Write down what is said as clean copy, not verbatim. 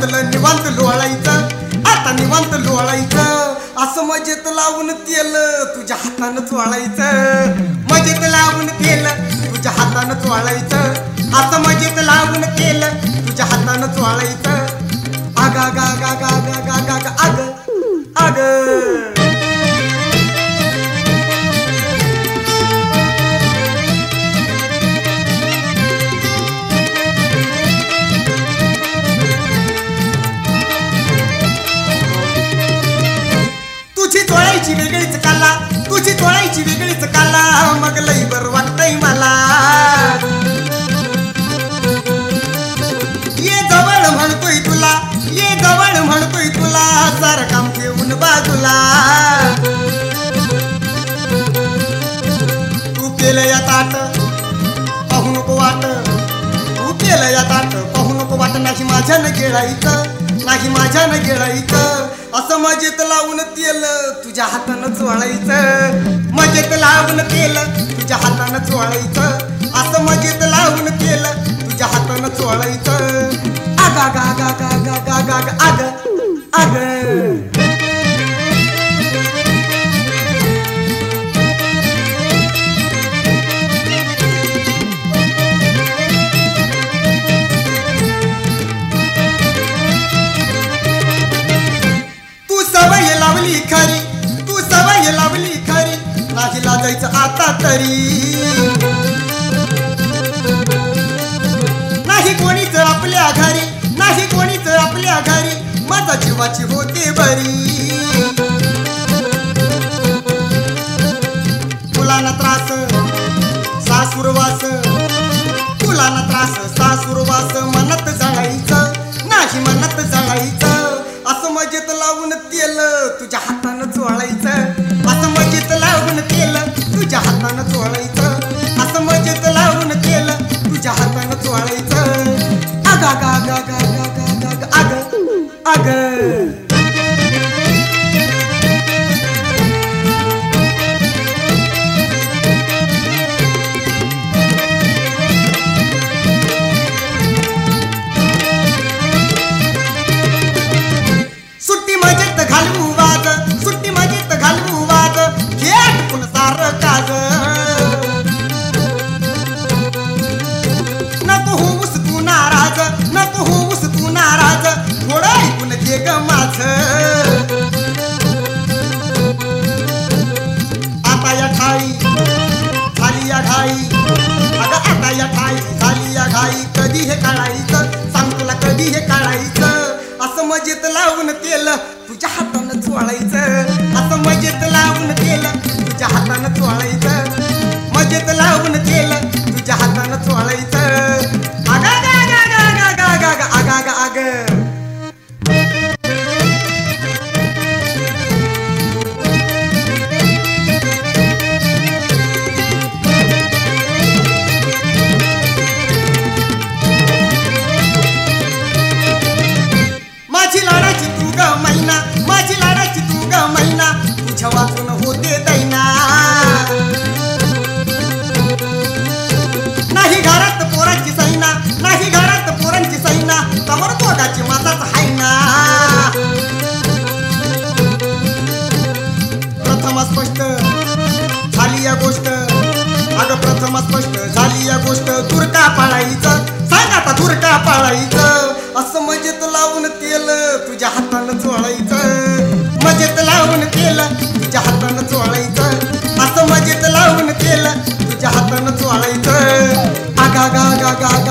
घातलं निवांत लोळायचं, आता निवांत लोळायचं. असं मजेत लावून तेल तुझ्या हातानं चोळायचं, मजेत लावून तेल तुझ्या हातानं चोळायचं. असं मजेत लावून तेल तुझ्या हातानं चोळायचं. आग आग आग आग आग आग आग आग आग. तुझी चोळायची वेगळीच काला, तुझी चोळायची वेगळीच काला, मग लई बरं वाटतंय मला. ये जवळ म्हणतोय तुला, ये जवळ म्हणतोय तुला, सारं काम घेऊन बाजूला. तू केलं या ताट पाहू नको वाट, तू केलं या ताट पाहू नको वाट. नाही माझ्यानं गिळायचं, नाही माझ्यानं गिळायचं. असं मजेत लावून तेल तुझ्या हातानं चोळायचं, मजेत लावून तेल तुझ्या हातानं चोळायचं. असं मजेत लावून तेल तुझ्या हातानं चोळायचं. आग आग आग आग आग आग आग आग आग. तू सवय लावली खरी, तू सवय लावली खरी, नाही लाजायचं आता तरी. नाही कोणीच आपल्या घरी, नाही कोणीच आपल्या घरी, माझा जीवाची होते बरी. तुला ना त्रास सासूरवास, तुला ना त्रास सासूरवास, मनात जळायचं नाही मनात जळायचं. असं मजेत लावून तेल तुझ्या हातानं चोळायचं, असं मजेत लावून तेल तुझ्या हातानं चोळायचं. असं मजेत लावून तेल तुझ्या हातानं चोळायचं. आग आग आग आग आग आग आग आग आग. सुट्टी मजेत घालवू वाज, सुट्टी मजेत घालवू वाज, घे आटपून सारं काज. नको होऊस तू नाराज, नको होऊस तू नाराज, थोडं ऐकून घे ग माझं. आता या ठाई झाली या घाई, अगं आता या ठाई झाली या घाई. कधी हे काढायचं सांग तुला, कधी हे काढायचं. असं मजेत लावून तेल तुझ्या हातानं चोळायचं, असं मजेत लावून तेल तुझ्या हातानं चोळायचं, मजेत लावून तेल तुझ्या हातानं चोळायचं. आग आग आग आग आग आग आग आग आग आग. माझी लाडाची तू ग मैना, माझी लाडाची तू ग मैना, तुझ्या वाचून होते दैना. नाही घरात पोरांची सैना, नाही घरात पोरांची सैना, समोर तोगाची माताच हाय ना. प्रथम स्पष्ट झाली या गोष्ट, अगं प्रथम स्पष्ट झाली या गोष्ट. दूर का पाळायचं सांग आता, दूर का पाळायचं. असं मजेत लावून तेल तुझ्या हातानं चोळायचं, मजेत लावून तेल तुझ्या हातानं चोळायचं. असं मजेत लावून तेल तुझ्या हातानं चोळायचं. आग आग आग आग आग